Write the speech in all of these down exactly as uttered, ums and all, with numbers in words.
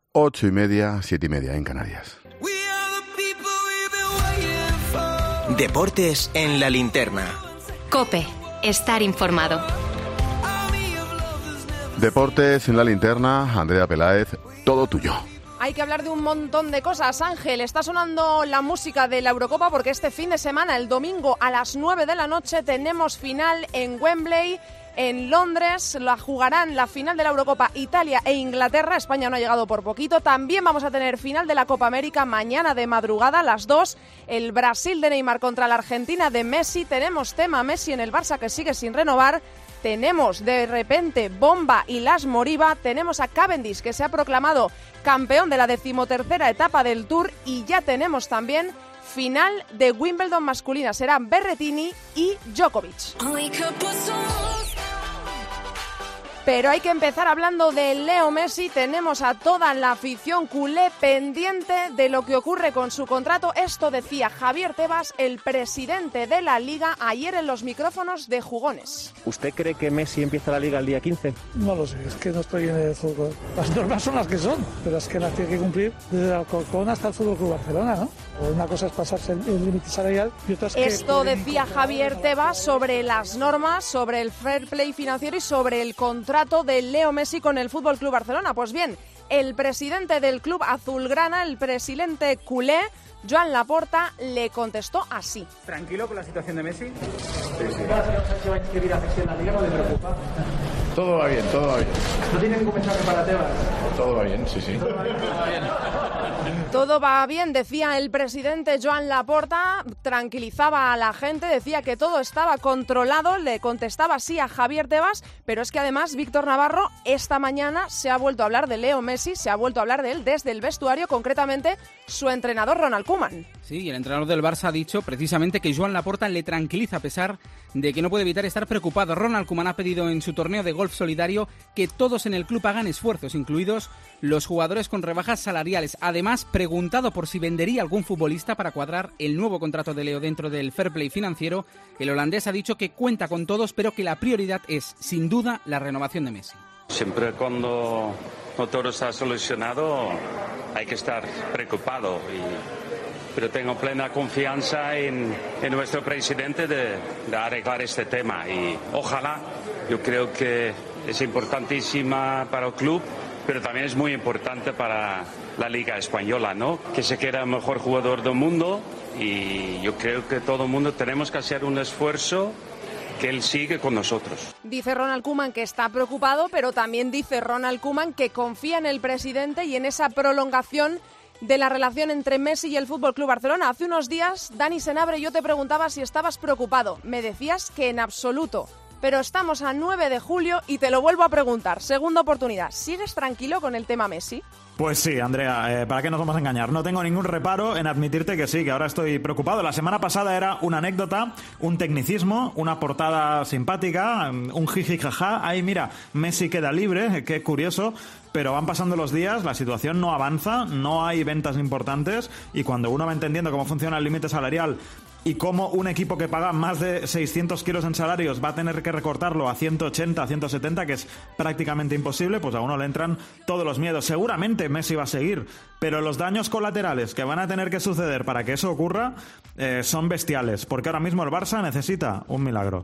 Ocho y media, siete y media en Canarias. Deportes en la linterna. COPE. Estar informado. Deportes en la linterna, Andrea Peláez, todo tuyo. Hay que hablar de un montón de cosas. Ángel, está sonando la música de la Eurocopa porque este fin de semana, el domingo a las nueve de la noche, tenemos final en Wembley, en Londres. La jugarán la final de la Eurocopa Italia e Inglaterra. España no ha llegado por poquito. También vamos a tener final de la Copa América mañana de madrugada a las dos. El Brasil de Neymar contra la Argentina de Messi. Tenemos tema Messi en el Barça que sigue sin renovar. Tenemos de repente bomba y Las Moriba, tenemos a Cavendish que se ha proclamado campeón de la decimotercera etapa del Tour y ya tenemos también final de Wimbledon masculina, serán Berrettini y Djokovic. Pero hay que empezar hablando de Leo Messi. Tenemos a toda la afición culé pendiente de lo que ocurre con su contrato. Esto decía Javier Tebas, el presidente de la Liga, ayer en los micrófonos de Jugones. ¿Usted cree que Messi empieza la Liga el día quince? No lo sé, es que no estoy en el fútbol. Las normas son las que son, pero es que las tiene que cumplir desde Alcorcón hasta el Fútbol Club Barcelona, ¿no? Una cosa es pasarse el límite salarial y otra es que... Esto decía Javier Tebas sobre las normas, sobre el fair play financiero y sobre el contrato de Leo Messi con el Fútbol Club Barcelona. Pues bien, el presidente del club azulgrana, el presidente culé, Joan Laporta, le contestó así. ¿Tranquilo con la situación de Messi? Sí, sí. Todo va bien, todo va bien. ¿No tiene ningún mensaje para Tebas? Todo va bien, sí, sí. Todo va bien. Todo va bien. Todo va bien, decía el presidente Joan Laporta, tranquilizaba a la gente, decía que todo estaba controlado, le contestaba así a Javier Tebas, pero es que además Víctor Navarro esta mañana se ha vuelto a hablar de Leo Messi, se ha vuelto a hablar de él desde el vestuario, concretamente su entrenador Ronald Koeman. Sí, el entrenador del Barça ha dicho precisamente que Joan Laporta le tranquiliza a pesar de que no puede evitar estar preocupado. Ronald Koeman ha pedido en su torneo de golf solidario que todos en el club hagan esfuerzos, incluidos los jugadores con rebajas salariales. Además, preguntado por si vendería algún futbolista para cuadrar el nuevo contrato de Leo dentro del fair play financiero, el holandés ha dicho que cuenta con todos, pero que la prioridad es, sin duda, la renovación de Messi. Siempre cuando no todo está solucionado hay que estar preocupado, y, pero tengo plena confianza en, en nuestro presidente de, de arreglar este tema y ojalá, yo creo que es importantísima para el club, pero también es muy importante para la Liga Española, ¿no? Que se quede el mejor jugador del mundo y yo creo que todo el mundo tenemos que hacer un esfuerzo que él sigue con nosotros. Dice Ronald Koeman que está preocupado, pero también dice Ronald Koeman que confía en el presidente y en esa prolongación de la relación entre Messi y el Fútbol Club Barcelona. Hace unos días, Dani Senabre, yo te preguntaba si estabas preocupado. Me decías que en absoluto. Pero estamos a nueve de julio y te lo vuelvo a preguntar. Segunda oportunidad. ¿Sigues tranquilo con el tema Messi? Pues sí, Andrea, eh, ¿para qué nos vamos a engañar? No tengo ningún reparo en admitirte que sí, que ahora estoy preocupado. La semana pasada era una anécdota, un tecnicismo, una portada simpática, un jiji jaja. Ay, mira, Messi queda libre, qué curioso. Pero van pasando los días, la situación no avanza, no hay ventas importantes y cuando uno va entendiendo cómo funciona el límite salarial y cómo un equipo que paga más de seiscientos kilos en salarios va a tener que recortarlo a ciento ochenta, a ciento setenta, que es prácticamente imposible, pues a uno le entran todos los miedos. Seguramente Messi va a seguir, pero los daños colaterales que van a tener que suceder para que eso ocurra eh, son bestiales, porque ahora mismo el Barça necesita un milagro.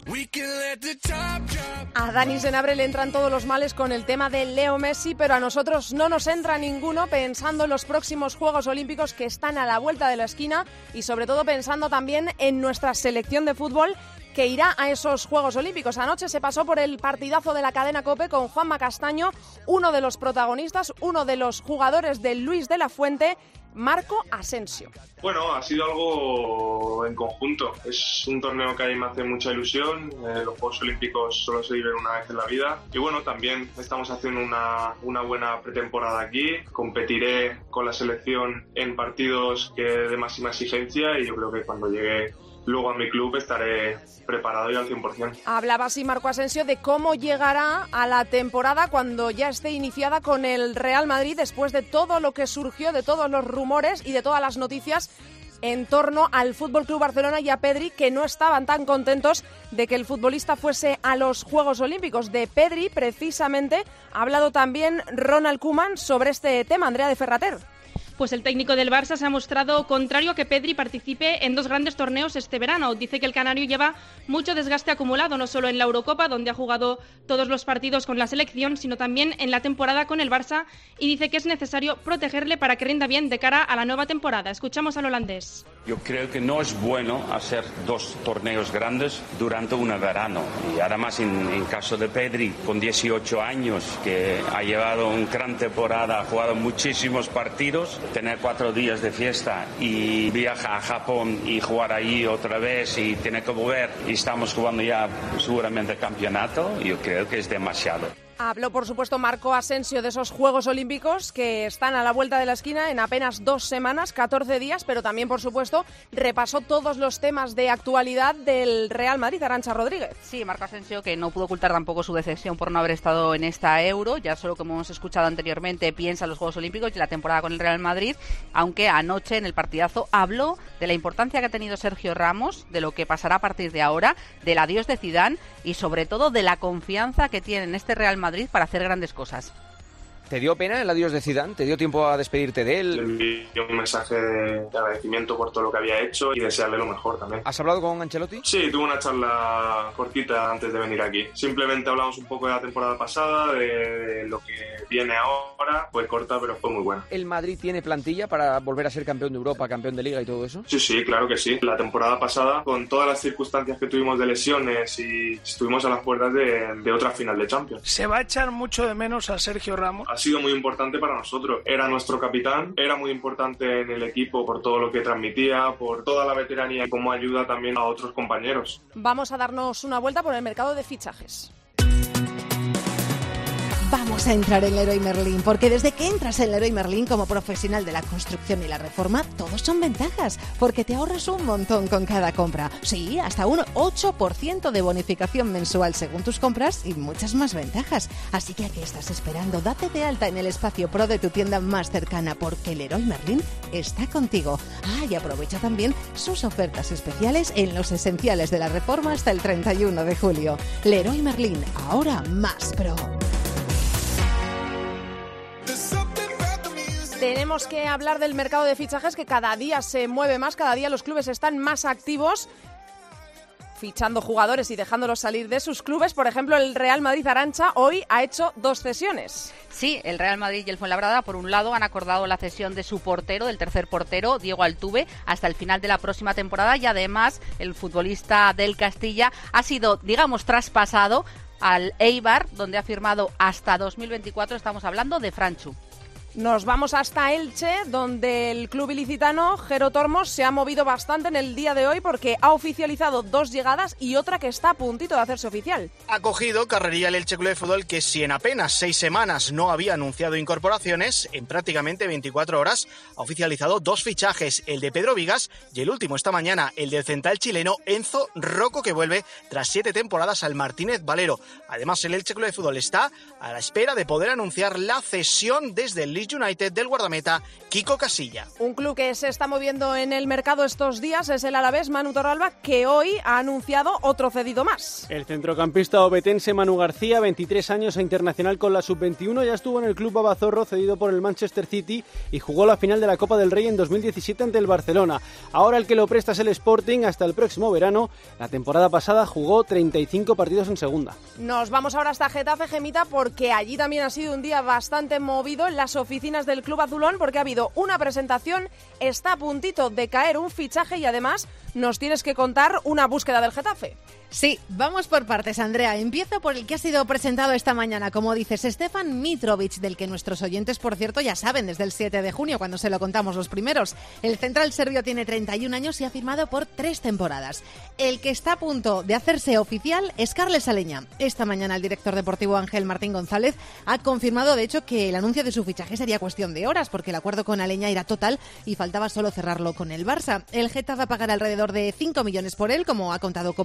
A Dani Senabre le entran todos los males con el tema de Leo Messi, pero a nosotros no nos entra ninguno pensando en los próximos Juegos Olímpicos que están a la vuelta de la esquina y sobre todo pensando también en nuestra selección de fútbol que irá a esos Juegos Olímpicos. Anoche se pasó por el partidazo de la cadena COPE con Juanma Castaño, uno de los protagonistas, uno de los jugadores de Luis de la Fuente, Marco Asensio. Bueno, ha sido algo en conjunto. Es un torneo que a mí me hace mucha ilusión. Eh, los Juegos Olímpicos solo se viven una vez en la vida. Y bueno, también estamos haciendo una, una buena pretemporada aquí. Competiré con la selección en partidos que de máxima exigencia y yo creo que cuando llegue luego a mi club estaré preparado y al cien por ciento. Hablaba así Marco Asensio de cómo llegará a la temporada cuando ya esté iniciada con el Real Madrid después de todo lo que surgió, de todos los rumores y de todas las noticias en torno al F C Barcelona y a Pedri, que no estaban tan contentos de que el futbolista fuese a los Juegos Olímpicos. De Pedri, precisamente, ha hablado también Ronald Koeman sobre este tema. Andrea de Ferrater. Pues el técnico del Barça se ha mostrado contrario a que Pedri participe en dos grandes torneos este verano. Dice que el canario lleva mucho desgaste acumulado, no solo en la Eurocopa, donde ha jugado todos los partidos con la selección, sino también en la temporada con el Barça, y dice que es necesario protegerle para que rinda bien de cara a la nueva temporada. Escuchamos al holandés. Yo creo que no es bueno hacer dos torneos grandes durante un verano. Y además, en, en caso de Pedri, con dieciocho años, que ha llevado una gran temporada, ha jugado muchísimos partidos, tener cuatro días de fiesta y viajar a Japón y jugar ahí otra vez y tener que volver y estamos jugando ya seguramente el campeonato, yo creo que es demasiado. Habló, por supuesto, Marco Asensio de esos Juegos Olímpicos que están a la vuelta de la esquina en apenas dos semanas, catorce días, pero también, por supuesto, repasó todos los temas de actualidad del Real Madrid. Arantxa Rodríguez. Sí, Marco Asensio, que no pudo ocultar tampoco su decepción por no haber estado en esta Euro, ya solo como hemos escuchado anteriormente, piensa en los Juegos Olímpicos y la temporada con el Real Madrid, aunque anoche en el partidazo habló de la importancia que ha tenido Sergio Ramos, de lo que pasará a partir de ahora, del adiós de Zidane y sobre todo de la confianza que tiene en este Real Madrid Madrid para hacer grandes cosas. ¿Te dio pena el adiós de Zidane? ¿Te dio tiempo a despedirte de él? Le envié un mensaje de agradecimiento por todo lo que había hecho y desearle lo mejor también. ¿Has hablado con Ancelotti? Sí, tuve una charla cortita antes de venir aquí. Simplemente hablamos un poco de la temporada pasada, de, de lo que viene ahora. Fue corta, pero fue muy buena. ¿El Madrid tiene plantilla para volver a ser campeón de Europa, campeón de Liga y todo eso? Sí, sí, claro que sí. La temporada pasada, con todas las circunstancias que tuvimos de lesiones, y estuvimos a las puertas de, de otra final de Champions. Se va a echar mucho de menos a Sergio Ramos. Ha sido muy importante para nosotros. Era nuestro capitán, era muy importante en el equipo por todo lo que transmitía, por toda la veteranía y cómo ayuda también a otros compañeros. Vamos a darnos una vuelta por el mercado de fichajes. Vamos a entrar en Leroy Merlin, porque desde que entras en Leroy Merlin como profesional de la construcción y la reforma, todos son ventajas, porque te ahorras un montón con cada compra. Sí, hasta un ocho por ciento de bonificación mensual según tus compras y muchas más ventajas. Así que, ¿a qué estás esperando? Date de alta en el espacio Pro de tu tienda más cercana, porque Leroy Merlin está contigo. Ah, y aprovecha también sus ofertas especiales en los esenciales de la reforma hasta el treinta y uno de julio. Leroy Merlin, ahora más pro. Tenemos que hablar del mercado de fichajes, que cada día se mueve más, cada día los clubes están más activos fichando jugadores y dejándolos salir de sus clubes. Por ejemplo, el Real Madrid, Arantxa, hoy ha hecho dos cesiones. Sí, el Real Madrid y el Fuenlabrada, por un lado, han acordado la cesión de su portero, del tercer portero, Diego Altuve, hasta el final de la próxima temporada, y además el futbolista del Castilla ha sido, digamos, traspasado al Eibar, donde ha firmado hasta dos mil veinticuatro. Estamos hablando de Franchu. Nos vamos hasta Elche, donde el club ilicitano Jero Tormos se ha movido bastante en el día de hoy, porque ha oficializado dos llegadas y otra que está a puntito de hacerse oficial. Ha cogido carrerilla el Elche Club de Fútbol, que si en apenas seis semanas no había anunciado incorporaciones, en prácticamente veinticuatro horas ha oficializado dos fichajes, el de Pedro Vigas y el último esta mañana, el del central chileno Enzo Rocco, que vuelve tras siete temporadas al Martínez Valero. Además, el Elche Club de Fútbol está a la espera de poder anunciar la cesión desde el United del guardameta Kiko Casilla. Un club que se está moviendo en el mercado estos días es el Alavés, Manu Torralba, que hoy ha anunciado otro cedido más. El centrocampista obetense Manu García, veintitrés años e internacional con la sub veintiuno, ya estuvo en el club Babazorro, cedido por el Manchester City, y jugó la final de la Copa del Rey en dos mil diecisiete ante el Barcelona. Ahora el que lo presta es el Sporting hasta el próximo verano. La temporada pasada jugó treinta y cinco partidos en segunda. Nos vamos ahora hasta Getafe, Gemita, porque allí también ha sido un día bastante movido en las oficinas del Club Azulón, porque ha habido una presentación, está a puntito de caer un fichaje y además nos tienes que contar una búsqueda del Getafe. Sí, vamos por partes, Andrea. Empiezo por el que ha sido presentado esta mañana, como dices, Stefan Mitrovic, del que nuestros oyentes, por cierto, ya saben desde el siete de junio, cuando se lo contamos los primeros. El central serbio tiene treinta y un años y ha firmado por tres temporadas. El que está a punto de hacerse oficial es Carles Aleña. Esta mañana el director deportivo Ángel Martín González ha confirmado, de hecho, que el anuncio de su fichaje sería cuestión de horas, porque el acuerdo con Aleña era total y faltaba solo cerrarlo con el Barça. El Getafe va a pagar alrededor de cinco millones por él, como ha contado COPE Barcelona,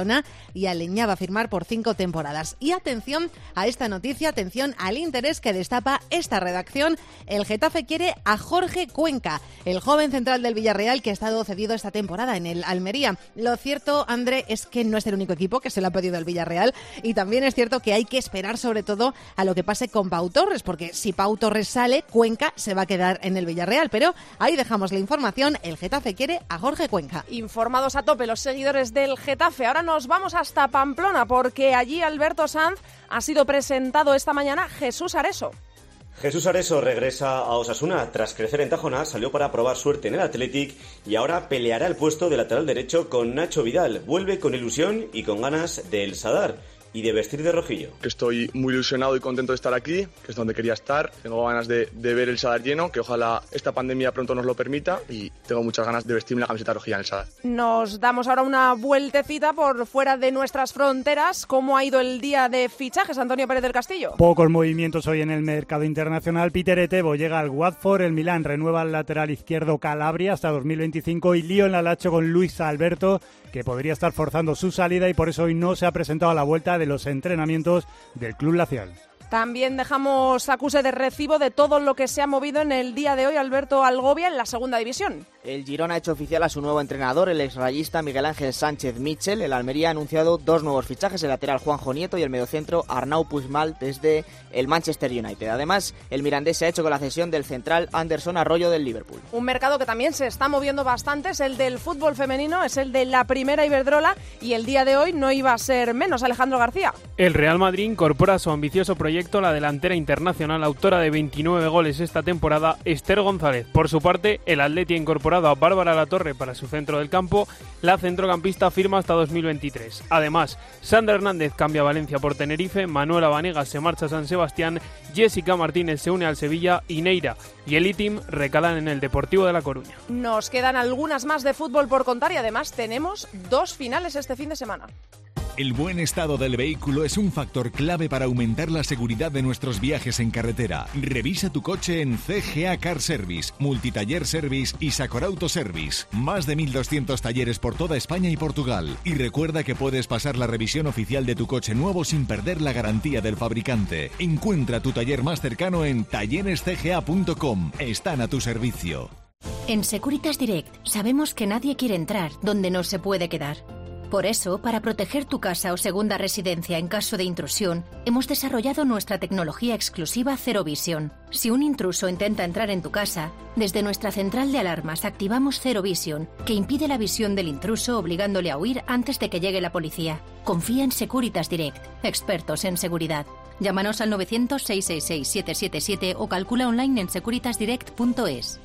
Barcelona y aleñaba firmar por cinco temporadas. Y atención a esta noticia, atención al interés que destapa esta redacción. El Getafe quiere a Jorge Cuenca, el joven central del Villarreal que ha estado cedido esta temporada en el Almería. Lo cierto, André, es que no es el único equipo que se lo ha pedido el Villarreal, y también es cierto que hay que esperar sobre todo a lo que pase con Pau Torres, porque si Pau Torres sale, Cuenca se va a quedar en el Villarreal. Pero ahí dejamos la información, el Getafe quiere a Jorge Cuenca. Informados a tope los seguidores del Getafe. Ahora nos vamos hasta Pamplona, porque allí Alberto Sanz ha sido presentado esta mañana Jesús Areso. Jesús Areso regresa a Osasuna. Tras crecer en Tajonar, salió para probar suerte en el Athletic y ahora peleará el puesto de lateral derecho con Nacho Vidal. Vuelve con ilusión y con ganas del Sadar y de vestir de rojillo. Estoy muy ilusionado y contento de estar aquí, que es donde quería estar. Tengo ganas de, de ver el Sadar lleno, que ojalá esta pandemia pronto nos lo permita, y tengo muchas ganas de vestirme la camiseta rojilla en el Sadar. Nos damos ahora una vueltecita por fuera de nuestras fronteras. ¿Cómo ha ido el día de fichajes, Antonio Pérez del Castillo? Pocos movimientos hoy en el mercado internacional. Peter Etebo llega al Watford, el Milán renueva al lateral izquierdo Calabria hasta dos mil veinticinco y lío en la Lazio con Luis Alberto, que podría estar forzando su salida y por eso hoy no se ha presentado a la vuelta de los entrenamientos del club lacial. También dejamos acuse de recibo de todo lo que se ha movido en el día de hoy Alberto Algovia en la segunda división. El Girona ha hecho oficial a su nuevo entrenador, el exrayista Miguel Ángel Sánchez Mitchell. El Almería ha anunciado dos nuevos fichajes, el lateral Juanjo Nieto y el mediocentro Arnau Puigmal desde el Manchester United. Además, el mirandés se ha hecho con la cesión del central Anderson Arroyo del Liverpool. Un mercado que también se está moviendo bastante es el del fútbol femenino, es el de la Primera Iberdrola, y el día de hoy no iba a ser menos. Alejandro García. El Real Madrid incorpora a su ambicioso proyecto la delantera internacional, autora de veintinueve goles esta temporada, Esther González. Por su parte, el Atleti ha incorporado a Bárbara Latorre para su centro del campo. La centrocampista firma hasta dos mil veintitrés. Además, Sandra Hernández cambia a Valencia por Tenerife, Manuela Vanegas se marcha a San Sebastián, Jessica Martínez se une al Sevilla y Neira y el Itim recalan en el Deportivo de La Coruña. Nos quedan algunas más de fútbol por contar y además tenemos dos finales este fin de semana. El buen estado del vehículo es un factor clave para aumentar la seguridad de nuestros viajes en carretera. Revisa tu coche en C G A Car Service, Multitaller Service y Sacor Auto Service. Más de mil doscientos talleres por toda España y Portugal. Y recuerda que puedes pasar la revisión oficial de tu coche nuevo sin perder la garantía del fabricante. Encuentra tu taller más cercano en talleres c g a punto com. Están a tu servicio. En Securitas Direct sabemos que nadie quiere entrar donde no se puede quedar. Por eso, para proteger tu casa o segunda residencia en caso de intrusión, hemos desarrollado nuestra tecnología exclusiva Zero Vision. Si un intruso intenta entrar en tu casa, desde nuestra central de alarmas activamos Zero Vision, que impide la visión del intruso obligándole a huir antes de que llegue la policía. Confía en Securitas Direct, expertos en seguridad. Llámanos al novecientos, seiscientos sesenta y seis, setecientos setenta y siete o calcula online en securitas direct punto es.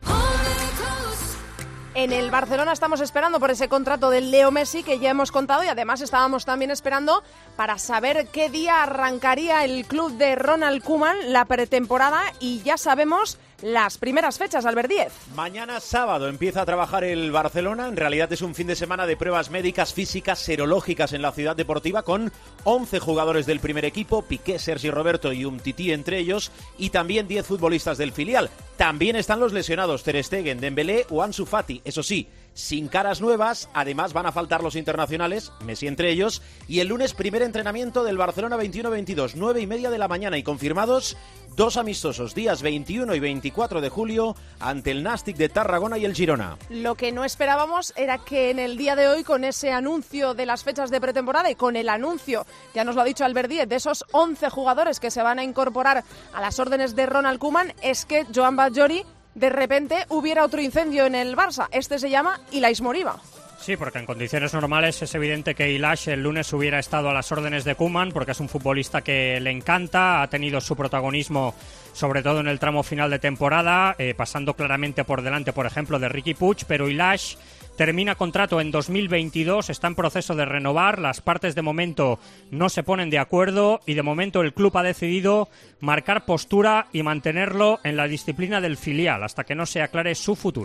En el Barcelona estamos esperando por ese contrato del Leo Messi que ya hemos contado, y además estábamos también esperando para saber qué día arrancaría el club de Ronald Koeman la pretemporada, y ya sabemos las primeras fechas, Albert Díez. Mañana sábado empieza a trabajar el Barcelona. En realidad es un fin de semana de pruebas médicas, físicas, serológicas en la ciudad deportiva, con once jugadores del primer equipo, Piqué, Sergi Roberto y Umtiti entre ellos, y también diez futbolistas del filial. También están los lesionados Ter Stegen, Dembélé o Ansu Fati. Eso sí, sin caras nuevas. Además van a faltar los internacionales, Messi entre ellos, y el lunes primer entrenamiento del Barcelona veintiuno veintidós, nueve y media de la mañana, y confirmados dos amistosos, días veintiuno y veinticuatro de julio, ante el Nàstic de Tarragona y el Girona. Lo que no esperábamos era que en el día de hoy, con ese anuncio de las fechas de pretemporada y con el anuncio, ya nos lo ha dicho Albert Díez, de esos once jugadores que se van a incorporar a las órdenes de Ronald Koeman, es que Joan Batllori de repente hubiera otro incendio en el Barça. Este se llama Ilaix Moriba. Sí, porque en condiciones normales es evidente que Ilaix el lunes hubiera estado a las órdenes de Koeman, porque es un futbolista que le encanta, ha tenido su protagonismo sobre todo en el tramo final de temporada, eh, pasando claramente por delante, por ejemplo, de Riqui Puig, pero Ilaix termina contrato en dos mil veintidós, está en proceso de renovar, las partes de momento no se ponen de acuerdo y de momento el club ha decidido marcar postura y mantenerlo en la disciplina del filial hasta que no se aclare su futuro.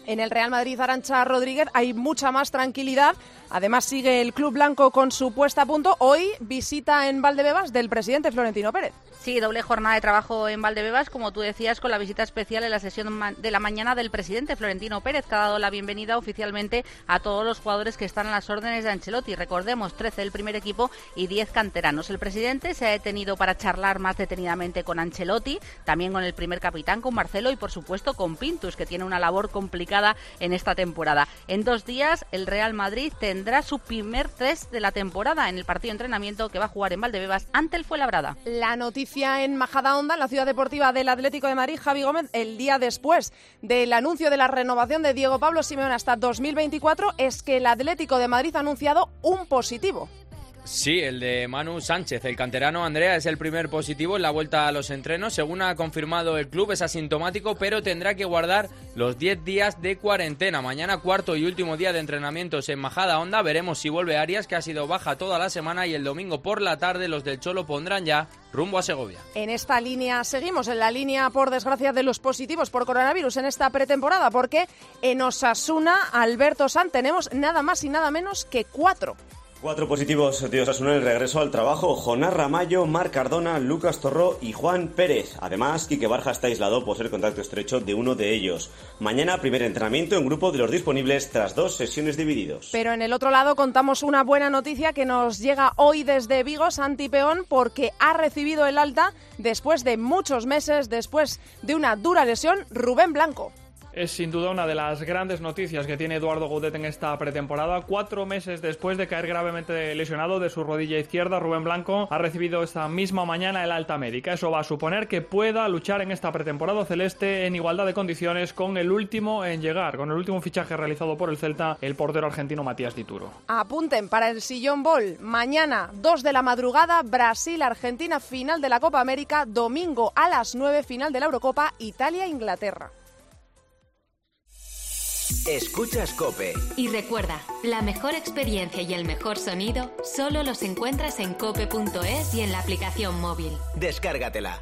En el Real Madrid, Arantxa Rodríguez, hay mucha más tranquilidad. Además, sigue el club blanco con su puesta a punto. Hoy visita en Valdebebas del presidente Florentino Pérez. Sí, doble jornada de trabajo en Valdebebas, como tú decías, con la visita especial en la sesión de la mañana del presidente Florentino Pérez, que ha dado la bienvenida oficialmente a todos los jugadores que están a las órdenes de Ancelotti. Recordemos, trece del primer equipo y diez canteranos. El presidente se ha detenido para charlar más detenidamente con Ancelotti, también con el primer capitán, con Marcelo y, por supuesto, con Pintus, que tiene una labor complicada en esta temporada. En dos días, el Real Madrid tendrá su primer test de la temporada en el partido de entrenamiento que va a jugar en Valdebebas ante el Fuenlabrada. La noticia en Majadahonda, en la ciudad deportiva del Atlético de Madrid, Javi Gómez, el día después del anuncio de la renovación de Diego Pablo Simeone hasta dos mil veinticuatro, es que el Atlético de Madrid ha anunciado un positivo. Sí, el de Manu Sánchez, el canterano. Andrea, es el primer positivo en la vuelta a los entrenos. Según ha confirmado el club, es asintomático, pero tendrá que guardar los diez días de cuarentena. Mañana, cuarto y último día de entrenamientos en Majadahonda. Veremos si vuelve Arias, que ha sido baja toda la semana, y el domingo por la tarde los del Cholo pondrán ya rumbo a Segovia. En esta línea seguimos, en la línea, por desgracia, de los positivos por coronavirus en esta pretemporada, porque en Osasuna, Alberto Sanz, tenemos nada más y nada menos que cuatro. Cuatro positivos de Osasuna en el regreso al trabajo: Jonás Ramallo, Marc Cardona, Lucas Torró y Juan Pérez. Además, Quique Barja está aislado por ser contacto estrecho de uno de ellos. Mañana, primer entrenamiento en grupo de los disponibles tras dos sesiones divididos. Pero en el otro lado contamos una buena noticia que nos llega hoy desde Vigo, Santi Peón, porque ha recibido el alta después de muchos meses, después de una dura lesión, Rubén Blanco. Es sin duda una de las grandes noticias que tiene Eduardo Gaudet en esta pretemporada. Cuatro meses después de caer gravemente lesionado de su rodilla izquierda, Rubén Blanco ha recibido esta misma mañana el alta médica. Eso va a suponer que pueda luchar en esta pretemporada celeste en igualdad de condiciones con el último en llegar, con el último fichaje realizado por el Celta, el portero argentino Matías Dituro. Apunten para el Sillón Ball. Mañana, dos de la madrugada, Brasil-Argentina, final de la Copa América. Domingo a las nueve, final de la Eurocopa, Italia-Inglaterra. Escuchas COPE. Y recuerda, la mejor experiencia y el mejor sonido solo los encuentras en cope punto es y en la aplicación móvil. Descárgatela.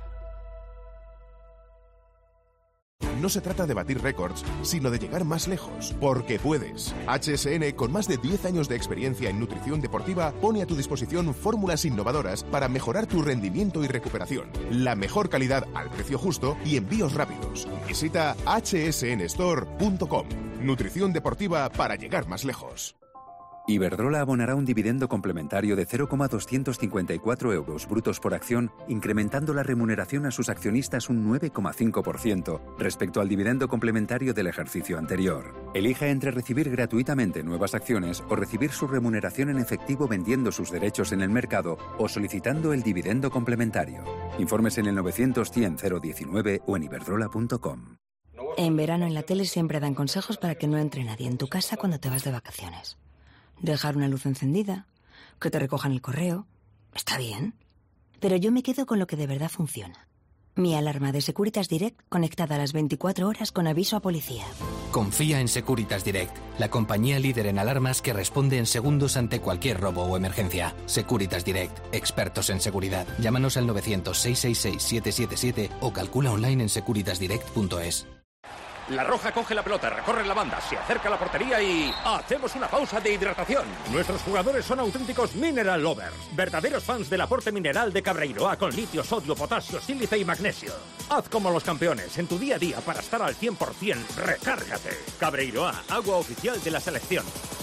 No se trata de batir récords, sino de llegar más lejos, porque puedes. H S N, con más de diez años de experiencia en nutrición deportiva, pone a tu disposición fórmulas innovadoras para mejorar tu rendimiento y recuperación. La mejor calidad al precio justo y envíos rápidos. Visita hache ese ene store punto com. Nutrición deportiva para llegar más lejos. Iberdrola abonará un dividendo complementario de cero coma doscientos cincuenta y cuatro euros brutos por acción, incrementando la remuneración a sus accionistas un nueve coma cinco por ciento respecto al dividendo complementario del ejercicio anterior. Elija entre recibir gratuitamente nuevas acciones o recibir su remuneración en efectivo vendiendo sus derechos en el mercado o solicitando el dividendo complementario. Informes en el novecientos cien cero diecinueve o en iberdrola punto com. En verano en la tele siempre dan consejos para que no entre nadie en tu casa cuando te vas de vacaciones. Dejar una luz encendida, que te recojan el correo, está bien. Pero yo me quedo con lo que de verdad funciona. Mi alarma de Securitas Direct conectada a las veinticuatro horas con aviso a policía. Confía en Securitas Direct, la compañía líder en alarmas que responde en segundos ante cualquier robo o emergencia. Securitas Direct, expertos en seguridad. Llámanos al novecientos, seiscientos sesenta y seis, siete siete siete o calcula online en securitas direct punto es. La Roja coge la pelota, recorre la banda, se acerca a la portería y hacemos una pausa de hidratación. Nuestros jugadores son auténticos mineral lovers, verdaderos fans del aporte mineral de Cabreiroa con litio, sodio, potasio, sílice y magnesio. Haz como los campeones en tu día a día para estar al cien por ciento. Recárgate. Cabreiroa, agua oficial de la selección.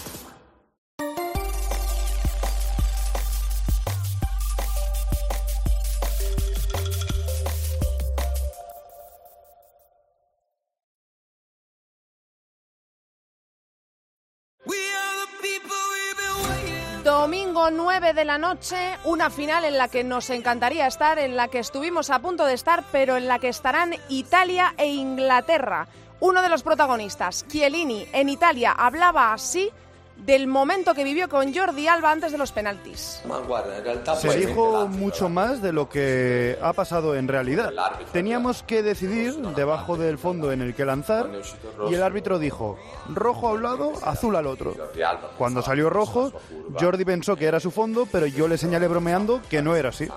Domingo nueve de la noche, una final en la que nos encantaría estar, en la que estuvimos a punto de estar, pero en la que estarán Italia e Inglaterra. Uno de los protagonistas, Chiellini, en Italia hablaba así del momento que vivió con Jordi Alba antes de los penaltis. Se dijo mucho más de lo que ha pasado en realidad. Teníamos que decidir debajo del fondo en el que lanzar y el árbitro dijo rojo a un lado, azul al otro. Cuando salió rojo, Jordi pensó que era su fondo, pero yo le señalé bromeando que no era así.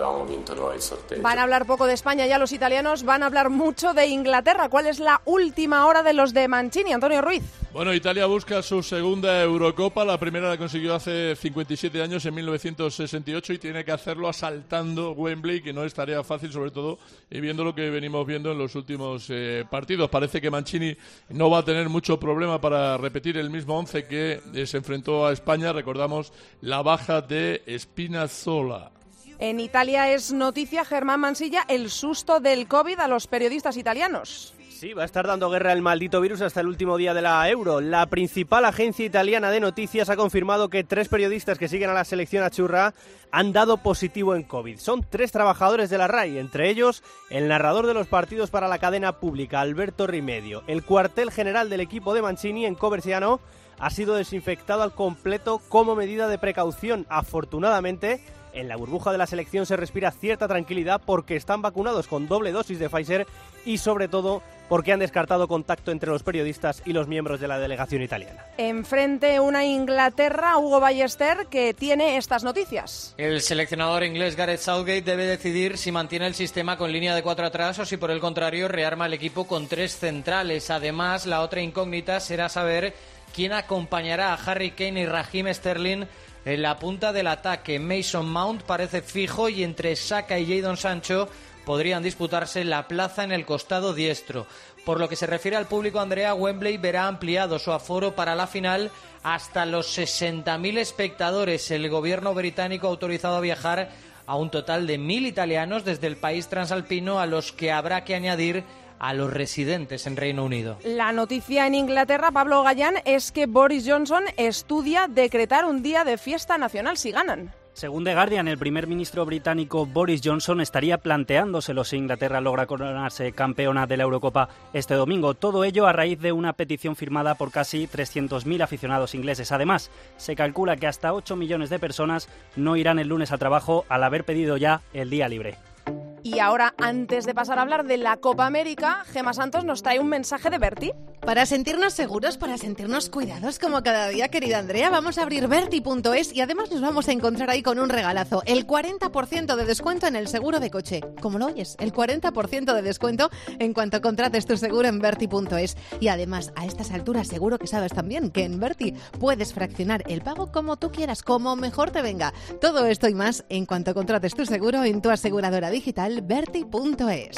Van a hablar poco de España ya los italianos, van a hablar mucho de Inglaterra. ¿Cuál es la última hora de los de Mancini, Antonio Ruiz? Bueno, Italia busca su segunda Eurocopa, la primera la consiguió hace cincuenta y siete años, en mil novecientos sesenta y ocho, y tiene que hacerlo asaltando Wembley, que no es tarea fácil, sobre todo y viendo lo que venimos viendo en los últimos eh, partidos. Parece que Mancini no va a tener mucho problema para repetir el mismo once que eh, se enfrentó a España. Recordamos la baja de Spinazzola. En Italia es noticia, Germán Mansilla, el susto del COVID a los periodistas italianos. Sí, va a estar dando guerra el maldito virus hasta el último día de la Euro. La principal agencia italiana de noticias ha confirmado que tres periodistas que siguen a la selección achurra han dado positivo en COVID. Son tres trabajadores de la RAI, entre ellos el narrador de los partidos para la cadena pública, Alberto Rimedio. El cuartel general del equipo de Mancini en Coverciano ha sido desinfectado al completo como medida de precaución. Afortunadamente, en la burbuja de la selección se respira cierta tranquilidad porque están vacunados con doble dosis de Pfizer y sobre todo porque han descartado contacto entre los periodistas y los miembros de la delegación italiana. Enfrente una Inglaterra, Hugo Ballester, que tiene estas noticias. El seleccionador inglés Gareth Southgate debe decidir si mantiene el sistema con línea de cuatro atrás o si por el contrario rearma el equipo con tres centrales. Además, la otra incógnita será saber quién acompañará a Harry Kane y Raheem Sterling en la punta del ataque. Mason Mount parece fijo y entre Saka y Jadon Sancho podrían disputarse la plaza en el costado diestro. Por lo que se refiere al público, Andrea, Wembley verá ampliado su aforo para la final hasta los sesenta mil espectadores. El gobierno británico ha autorizado a viajar a un total de mil italianos desde el país transalpino, a los que habrá que añadir a los residentes en Reino Unido. La noticia en Inglaterra, Pablo Gallán, es que Boris Johnson estudia decretar un día de fiesta nacional si ganan. Según The Guardian, el primer ministro británico Boris Johnson estaría planteándoselo si Inglaterra logra coronarse campeona de la Eurocopa este domingo. Todo ello a raíz de una petición firmada por casi trescientos mil aficionados ingleses. Además, se calcula que hasta ocho millones de personas no irán el lunes a trabajo al haber pedido ya el día libre. Y ahora, antes de pasar a hablar de la Copa América, Gemma Santos nos trae un mensaje de Berti. Para sentirnos seguros, para sentirnos cuidados como cada día, querida Andrea, vamos a abrir Berti punto es y además nos vamos a encontrar ahí con un regalazo, el cuarenta por ciento de descuento en el seguro de coche. ¿Cómo lo oyes? El cuarenta por ciento de descuento en cuanto contrates tu seguro en Berti punto es. Y además, a estas alturas seguro que sabes también que en Berti puedes fraccionar el pago como tú quieras, como mejor te venga. Todo esto y más en cuanto contrates tu seguro en tu aseguradora digital Berti punto es.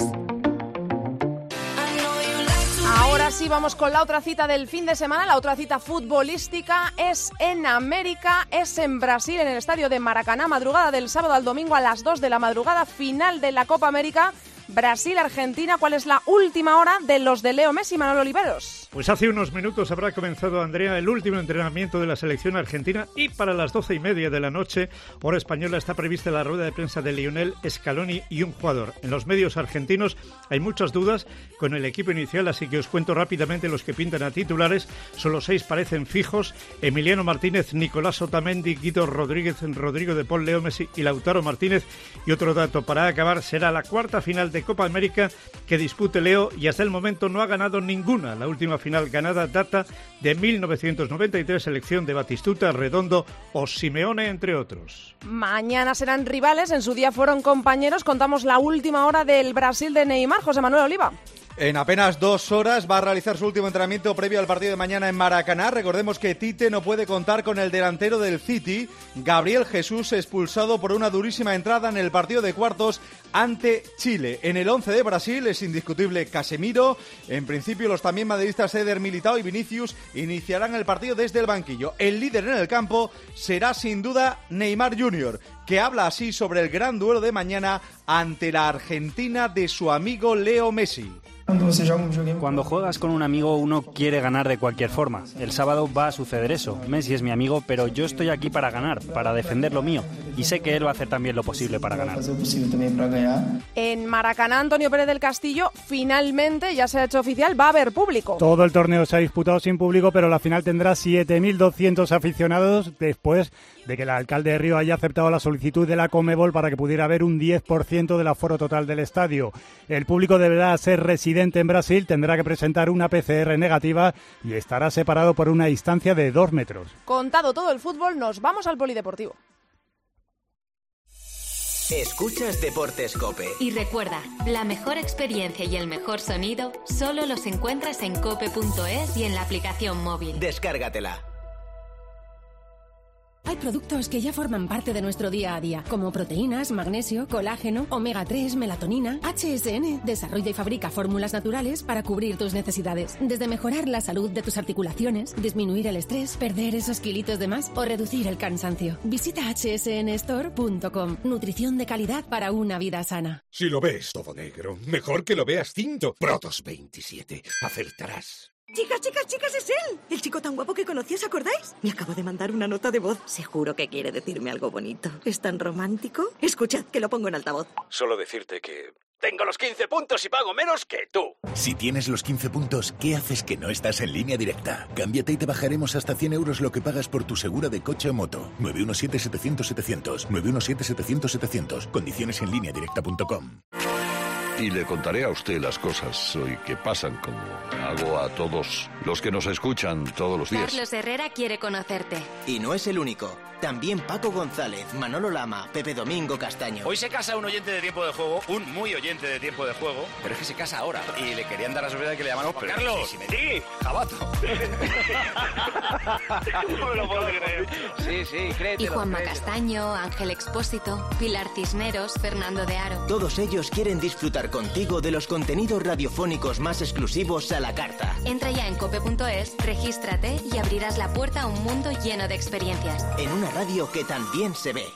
Ahora sí, vamos con la otra cita del fin de semana. La otra cita futbolística es en América, es en Brasil, en el estadio de Maracaná. Madrugada del sábado al domingo a las dos de la madrugada, final de la Copa América. Brasil-Argentina. ¿Cuál es la última hora de los de Leo Messi, Manolo Oliveros? Pues hace unos minutos habrá comenzado, Andrea, el último entrenamiento de la selección argentina y para las doce y media de la noche, hora española, está prevista la rueda de prensa de Lionel Scaloni y un jugador. En los medios argentinos hay muchas dudas con el equipo inicial, así que os cuento rápidamente los que pintan a titulares. Solo seis parecen fijos: Emiliano Martínez, Nicolás Otamendi, Guido Rodríguez, Rodrigo de Paul, Leo Messi y Lautaro Martínez. Y otro dato para acabar, será la cuarta final de Copa América que dispute Leo y hasta el momento no ha ganado ninguna. La última final ganada data de mil novecientos noventa y tres, selección de Batistuta, Redondo o Simeone, entre otros. Mañana serán rivales, en su día fueron compañeros. Contamos la última hora del Brasil de Neymar. José Manuel Oliva. En apenas dos horas va a realizar su último entrenamiento previo al partido de mañana en Maracaná. Recordemos que Tite no puede contar con el delantero del City, Gabriel Jesús, expulsado por una durísima entrada en el partido de cuartos ante Chile. En el once de Brasil es indiscutible Casemiro. En principio los también madridistas Eder Militao y Vinicius iniciarán el partido desde el banquillo. El líder en el campo será sin duda Neymar junior, que habla así sobre el gran duelo de mañana ante la Argentina de su amigo Leo Messi. Cuando juegas con un amigo uno quiere ganar de cualquier forma. El sábado va a suceder eso. Messi es mi amigo, pero yo estoy aquí para ganar, para defender lo mío. Y sé que él va a hacer también lo posible para ganar. En Maracaná, Antonio Pérez del Castillo, finalmente ya se ha hecho oficial, va a haber público. Todo el torneo se ha disputado sin público, pero la final tendrá siete mil doscientos aficionados después de que el alcalde de Río haya aceptado la solicitud de la Conmebol para que pudiera haber un diez por ciento del aforo total del estadio. El público deberá ser residente en Brasil, tendrá que presentar una P C R negativa y estará separado por una distancia de dos metros. Contado todo el fútbol, nos vamos al polideportivo. Escuchas Deportes COPE. Y recuerda, la mejor experiencia y el mejor sonido solo los encuentras en cope punto es y en la aplicación móvil. Descárgatela. Hay productos que ya forman parte de nuestro día a día, como proteínas, magnesio, colágeno, omega tres, melatonina. H S N desarrolla y fabrica fórmulas naturales para cubrir tus necesidades. Desde mejorar la salud de tus articulaciones, disminuir el estrés, perder esos kilitos de más o reducir el cansancio. Visita hache ese ene store punto com. Nutrición de calidad para una vida sana. Si lo ves todo negro, mejor que lo veas tinto. Protos veintisiete. Acertarás. Chicas, chicas, chicas, es él. El chico tan guapo que conocí, ¿os acordáis? Me acabo de mandar una nota de voz. Seguro que quiere decirme algo bonito. ¿Es tan romántico? Escuchad, que lo pongo en altavoz. Solo decirte que tengo los quince puntos y pago menos que tú. Si tienes los quince puntos, ¿qué haces que no estás en Línea Directa? Cámbiate y te bajaremos hasta cien euros lo que pagas por tu segura de coche o moto. nueve uno siete, setecientos, setecientos. nueve uno siete, setecientos, setecientos. Condiciones en línea directa punto com. Y le contaré a usted las cosas hoy que pasan, como hago a todos los que nos escuchan todos los días. Carlos Herrera quiere conocerte. Y no es el único. También Paco González, Manolo Lama, Pepe Domingo Castaño. Hoy se casa un oyente de Tiempo de Juego, un muy oyente de Tiempo de Juego, pero es que se casa ahora. Y le querían dar la sorpresa de que le llamamos... Pero Carlos, sí, sí, sí, jabato. No me lo puedo creer. Sí, sí, créetelo. Y Juanma créetelo. Castaño, Ángel Expósito, Pilar Cisneros, Fernando de Aro. Todos ellos quieren disfrutar contigo de los contenidos radiofónicos más exclusivos a la carta. Entra ya en cope punto es, regístrate y abrirás la puerta a un mundo lleno de experiencias. En una radio que también se ve.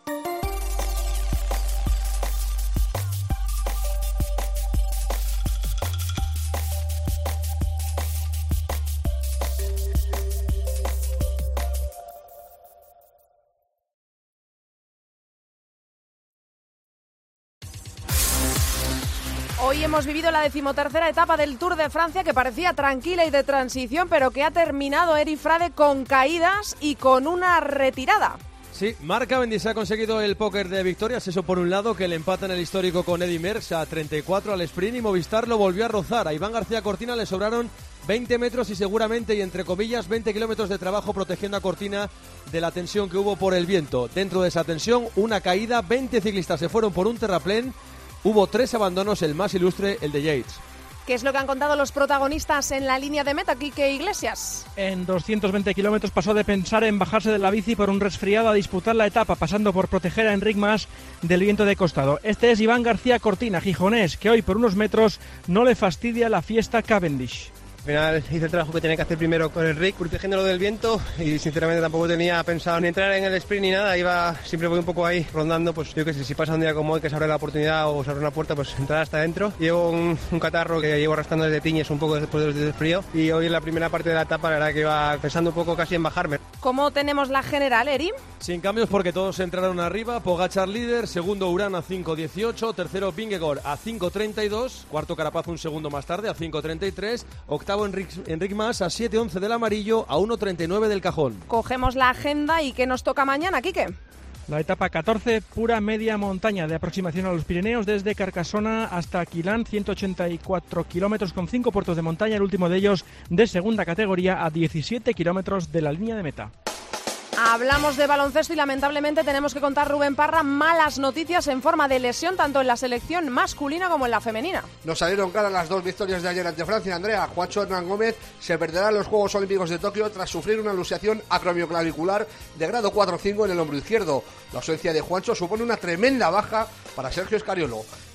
Hoy hemos vivido la decimotercera etapa del Tour de Francia, que parecía tranquila y de transición, pero que ha terminado, Eri Frade, con caídas y con una retirada. Sí, Marc Cavendish ha conseguido el póker de victorias, eso por un lado, que le empata en el histórico con Eddy Merckx a treinta y cuatro al sprint, y Movistar lo volvió a rozar. A Iván García Cortina le sobraron veinte metros y seguramente, y entre comillas, veinte kilómetros de trabajo protegiendo a Cortina de la tensión que hubo por el viento. Dentro de esa tensión, una caída, veinte ciclistas se fueron por un terraplén. Hubo tres abandonos, el más ilustre, el de Yates. ¿Qué es lo que han contado los protagonistas en la línea de meta, Quique Iglesias? En doscientos veinte kilómetros pasó de pensar en bajarse de la bici por un resfriado a disputar la etapa, pasando por proteger a Enric Mas del viento de costado. Este es Iván García Cortina, gijonés, que hoy por unos metros no le fastidia la fiesta Cavendish. Al final hice el trabajo que tenía que hacer primero con el Rick, protegiéndolo del viento, y sinceramente tampoco tenía pensado ni entrar en el sprint ni nada. Iba, siempre voy un poco ahí rondando, pues yo que sé, si pasa un día como hoy que se abre la oportunidad o se abre una puerta, pues entrar hasta adentro. Llevo un, un catarro que llevo arrastrando desde Tiñes un poco después del frío, y hoy en la primera parte de la etapa la verdad que iba pensando un poco casi en bajarme. ¿Cómo tenemos la general, Eri? Sin cambios porque todos entraron arriba. Pogačar líder, segundo Urán a cinco dieciocho, tercero Vingegaard a cinco treinta y dos, cuarto Carapaz un segundo más tarde a cinco treinta y tres, octavo Enric, Enric Mas a siete once del amarillo, a uno treinta y nueve del cajón. Cogemos la agenda y ¿qué nos toca mañana, Quique? La etapa catorce, pura media montaña de aproximación a los Pirineos, desde Carcasona hasta Quilán, ciento ochenta y cuatro kilómetros con cinco puertos de montaña, el último de ellos de segunda categoría a diecisiete kilómetros de la línea de meta. Hablamos de baloncesto y lamentablemente tenemos que contar, Rubén Parra, malas noticias en forma de lesión tanto en la selección masculina como en la femenina. Nos salieron caras las dos victorias de ayer ante Francia, Andrea. Juancho Hernán Gómez se perderá en los Juegos Olímpicos de Tokio tras sufrir una luxación acromioclavicular de grado cuatro cinco en el hombro izquierdo. La ausencia de Juancho supone una tremenda baja para Sergio Escariolo.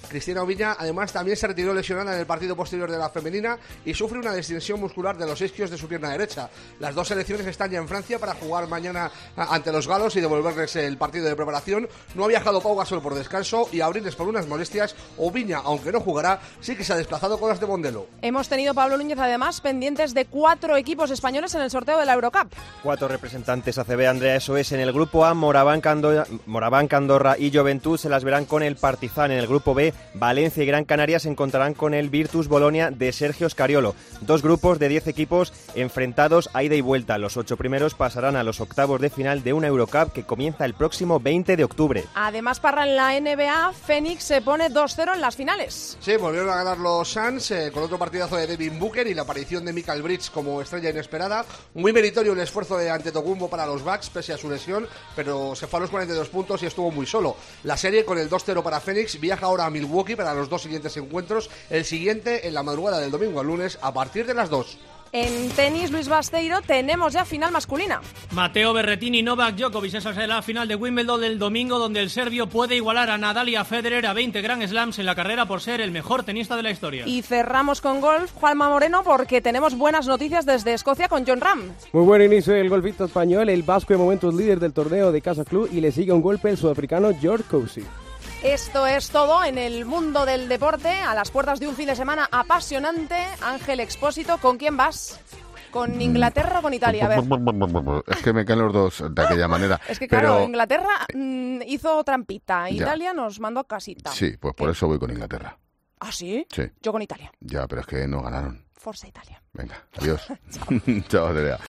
Cristina Oviña, además, también se retiró lesionada en el partido posterior de la femenina y sufre una distensión muscular de los isquios de su pierna derecha. Las dos selecciones están ya en Francia para jugar mañana ante los galos y devolverles el partido de preparación. No ha viajado Pau Gasol por descanso y Abrines por unas molestias. Oviña, aunque no jugará, sí que se ha desplazado con las de Mondelo. Hemos tenido, Pablo Núñez, además, pendientes de cuatro equipos españoles en el sorteo de la Eurocup. Cuatro representantes A C B, Andrea, eso es. En el grupo A, Morabanca, Andorra, Morabanca, Andorra y Juventud se las verán con el Partizan. En el grupo B, Valencia y Gran Canaria se encontrarán con el Virtus Bolonia de Sergio Scariolo. Dos grupos de diez equipos enfrentados a ida y vuelta. Los ocho primeros pasarán a los octavos de final de una Eurocup que comienza el próximo veinte de octubre. Además, para la N B A, Phoenix se pone dos cero en las finales. Sí, volvieron a ganar los Suns eh, con otro partidazo de Devin Booker y la aparición de Michael Bridges como estrella inesperada. Muy meritorio el esfuerzo de Antetokounmpo para los Bucks, pese a su lesión, pero se fue a los cuarenta y dos puntos y estuvo muy solo. La serie, con el dos cero para Phoenix, viaja ahora a Milwaukee para los dos siguientes encuentros. El siguiente en la madrugada del domingo al lunes a partir de las dos. En tenis, Luis Basteiro, tenemos ya final masculina. Matteo Berrettini y Novak Djokovic. Esa será la final de Wimbledon del domingo, donde el serbio puede igualar a Nadal y a Federer a veinte Grand Slams en la carrera por ser el mejor tenista de la historia. Y cerramos con golf, Juanma Moreno, porque tenemos buenas noticias desde Escocia con John Ram. Muy buen inicio del golfista español. El vasco de momento es líder del torneo de Casa Club y le sigue un golpe el sudafricano George Cousy. Esto es todo en el mundo del deporte, a las puertas de un fin de semana apasionante. Ángel Expósito, ¿con quién vas? ¿Con Inglaterra o con Italia? A ver. Es que me caen los dos de aquella manera. Es que claro, pero... Inglaterra mmm, hizo trampita, Ya. Italia nos mandó a casita. Sí, pues por eso voy con Inglaterra. ¿Ah, sí? Sí. Yo con Italia. Ya, pero es que no ganaron. Forza Italia. Venga, adiós. Chao, Andrea.